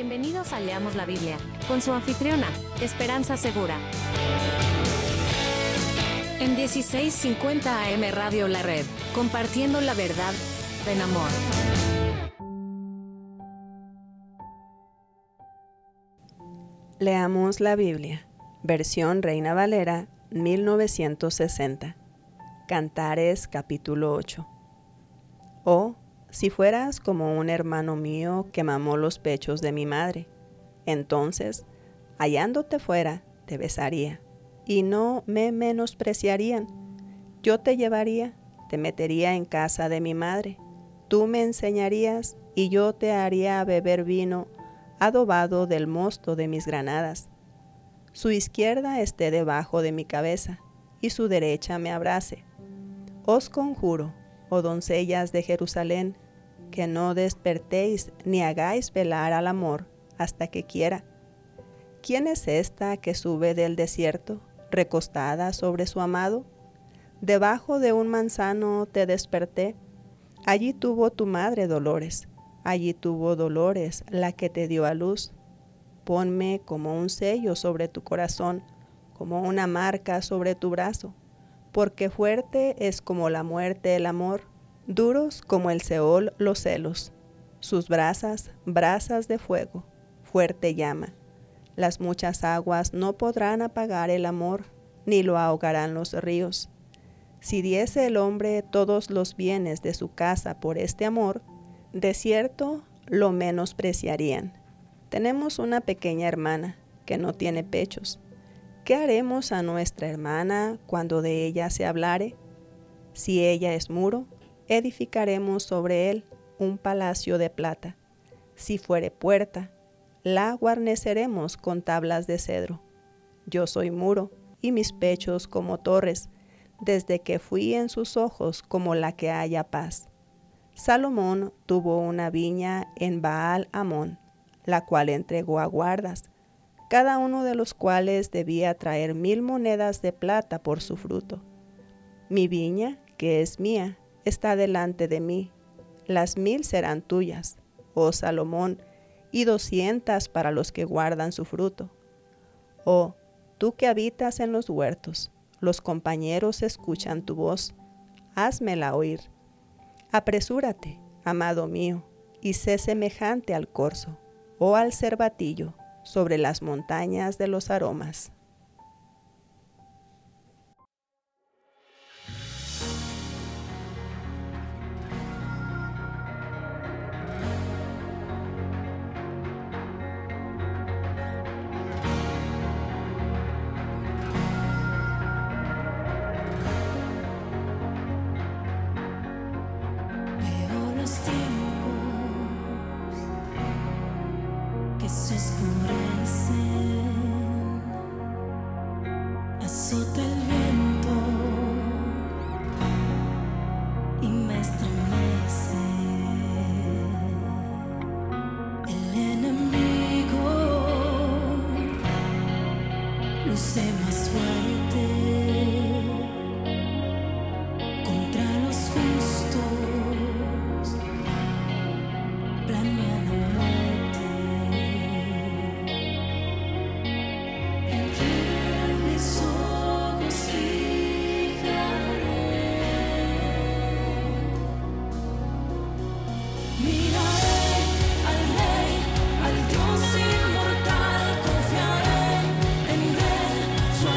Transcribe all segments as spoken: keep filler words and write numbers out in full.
Bienvenidos a Leamos la Biblia, con su anfitriona, Esperanza Segura. En dieciséis cincuenta A M Radio La Red, compartiendo la verdad en amor. Leamos la Biblia, versión Reina Valera, mil novecientos sesenta. Cantares, capítulo ocho. Oh, si fueras como un hermano mío que mamó los pechos de mi madre, entonces, hallándote fuera, te besaría, y no me menospreciarían. Yo te llevaría, te metería en casa de mi madre, tú me enseñarías, y yo te haría beber vino adobado del mosto de mis granadas. Su izquierda esté debajo de mi cabeza, y su derecha me abrace. Os conjuro, oh doncellas de Jerusalén, que no despertéis ni hagáis velar al amor hasta que quiera. ¿Quién es esta que sube del desierto, recostada sobre su amado? Debajo de un manzano te desperté. Allí tuvo tu madre dolores, allí tuvo dolores la que te dio a luz. Ponme como un sello sobre tu corazón, como una marca sobre tu brazo, porque fuerte es como la muerte el amor, duros como el Seol los celos. Sus brasas, brasas de fuego, fuerte llama. Las muchas aguas no podrán apagar el amor, ni lo ahogarán los ríos. Si diese el hombre todos los bienes de su casa por este amor, de cierto lo menospreciarían. Tenemos una pequeña hermana que no tiene pechos. ¿Qué haremos a nuestra hermana cuando de ella se hablare? Si ella es muro, edificaremos sobre él un palacio de plata. Si fuere puerta, la guarneceremos con tablas de cedro. Yo soy muro, y mis pechos como torres, desde que fui en sus ojos como la que halla paz. Salomón tuvo una viña en Baal-Amón, la cual entregó a guardas, cada uno de los cuales debía traer mil monedas de plata por su fruto. Mi viña, que es mía, está delante de mí. Las mil serán tuyas, oh Salomón, y doscientas para los que guardan su fruto. Oh, tú que habitas en los huertos, los compañeros escuchan tu voz, házmela oír. Apresúrate, amado mío, y sé semejante al corzo, o al cervatillo, sobre las montañas de los aromas. Veo los tiempos que se oscurecen, azota el viento y me estremece. El enemigo luce más fuerte contra los justos, planea la muerte. En quien mis ojos fijaré, miraré al Rey, al Dios inmortal, confiaré en Él, su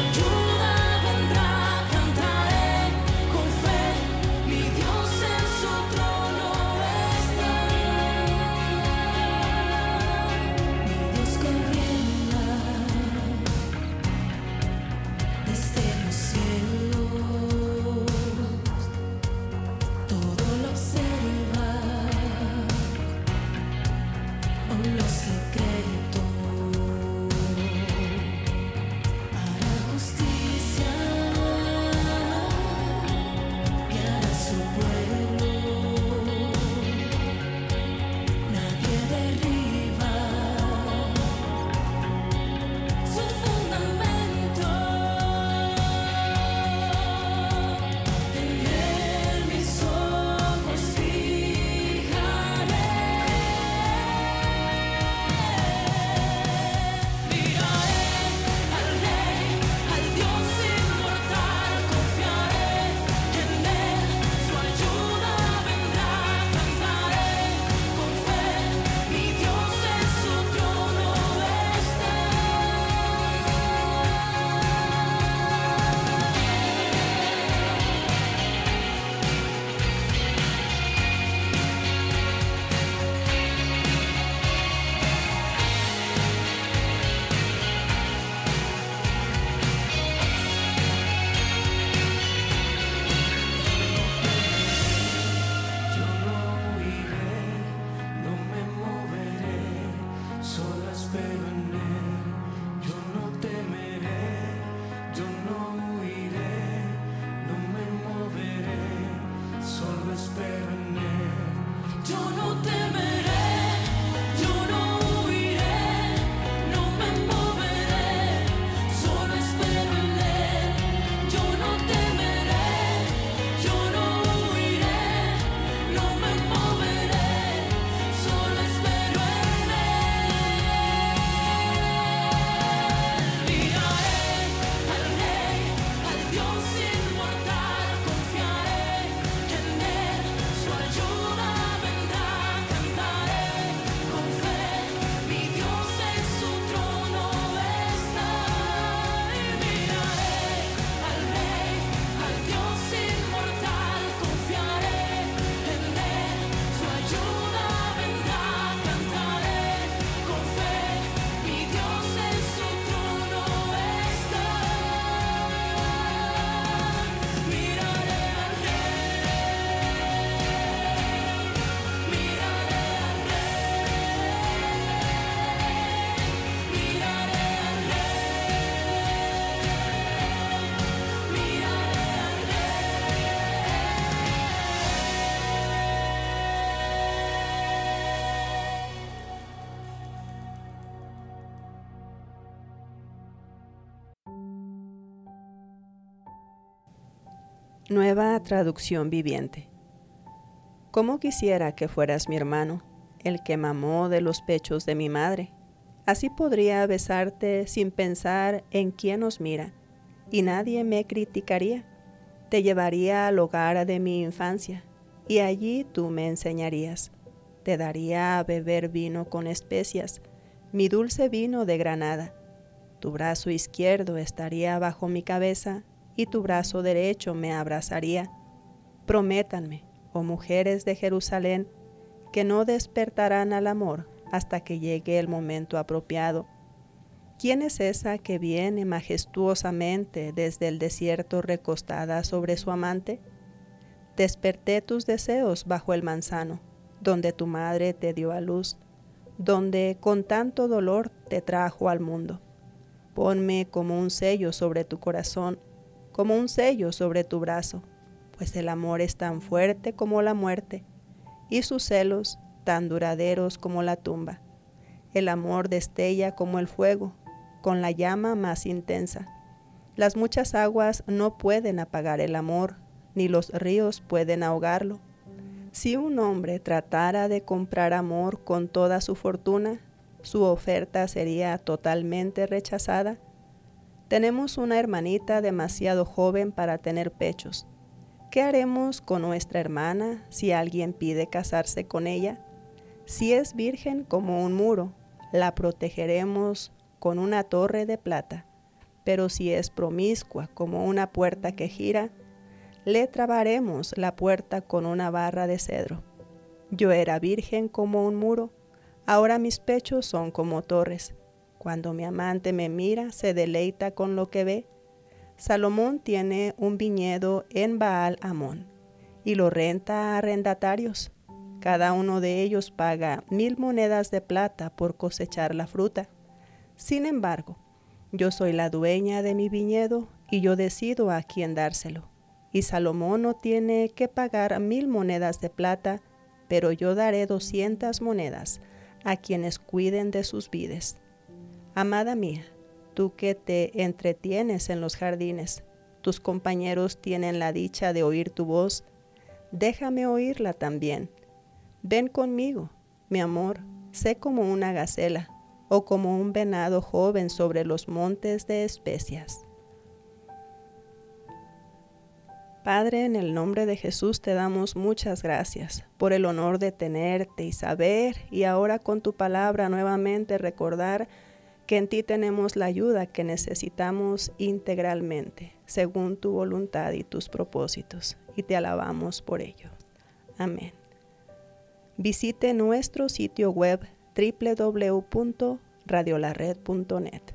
Yo no temeré, yo no huiré, no me moveré, solo espero en Él. Yo no temeré, yo no huiré, no me moveré, solo espero en Él. Miraré al Rey, al Dios inmortal, confiaré en Él, su ayuda vendrá, cantaré con fe, mi Dios en su trono está. Y miraré al Rey, al Dios inmortal, confiaré en Él, su ayuda vendrá, cantaré con fe, mi Dios en su trono está. Miraré al Rey, miraré al Rey, miraré al Rey, miraré al Nueva traducción viviente. Cómo quisiera que fueras mi hermano, el que mamó de los pechos de mi madre. Así podría besarte sin pensar en quién nos mira, y nadie me criticaría. Te llevaría al hogar de mi infancia, y allí tú me enseñarías. Te daría a beber vino con especias, mi dulce vino de Granada. Tu brazo izquierdo estaría bajo mi cabeza, y tu brazo derecho me abrazaría. Prométanme, oh mujeres de Jerusalén, que no despertarán al amor hasta que llegue el momento apropiado. ¿Quién es esa que viene majestuosamente desde el desierto recostada sobre su amante? Desperté tus deseos bajo el manzano, donde tu madre te dio a luz, donde con tanto dolor te trajo al mundo. Ponme como un sello sobre tu corazón, como un sello sobre tu brazo, pues el amor es tan fuerte como la muerte, y sus celos tan duraderos como la tumba. El amor destella como el fuego, con la llama más intensa. Las muchas aguas no pueden apagar el amor, ni los ríos pueden ahogarlo. Si un hombre tratara de comprar amor con toda su fortuna, su oferta sería totalmente rechazada. Tenemos una hermanita demasiado joven para tener pechos. ¿Qué haremos con nuestra hermana si alguien pide casarse con ella? Si es virgen como un muro, la protegeremos con una torre de plata, pero si es promiscua como una puerta que gira, le trabaremos la puerta con una barra de cedro. Yo era virgen como un muro, ahora mis pechos son como torres. Cuando mi amante me mira, se deleita con lo que ve. Salomón tiene un viñedo en Baal Amón y lo renta a arrendatarios. Cada uno de ellos paga mil monedas de plata por cosechar la fruta. Sin embargo, yo soy la dueña de mi viñedo y yo decido a quién dárselo. Y Salomón no tiene que pagar mil monedas de plata, pero yo daré doscientas monedas a quienes cuiden de sus vides. Amada mía, tú que te entretienes en los jardines, tus compañeros tienen la dicha de oír tu voz, déjame oírla también. Ven conmigo, mi amor, sé como una gacela o como un venado joven sobre los montes de especias. Padre, en el nombre de Jesús te damos muchas gracias por el honor de tenerte y saber, y ahora con tu palabra nuevamente recordar que en ti tenemos la ayuda que necesitamos integralmente, según tu voluntad y tus propósitos, y te alabamos por ello. Amén. Visite nuestro sitio web doble u doble u doble u punto radio la red punto net.